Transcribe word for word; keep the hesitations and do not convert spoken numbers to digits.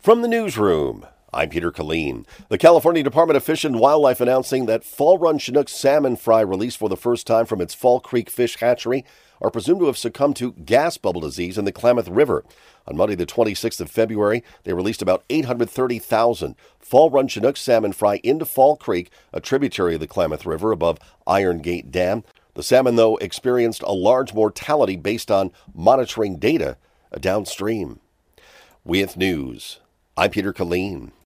From the newsroom, I'm Peter Killeen. The California Department of Fish and Wildlife announcing that Fall Run Chinook salmon fry released for the first time from its Fall Creek fish hatchery are presumed to have succumbed to gas bubble disease in the Klamath River. On Monday, the twenty-sixth of February, they released about eight hundred thirty thousand Fall Run Chinook salmon fry into Fall Creek, a tributary of the Klamath River above Iron Gate Dam. The salmon, though, experienced a large mortality based on monitoring data downstream. With news, I'm Peter Killeen.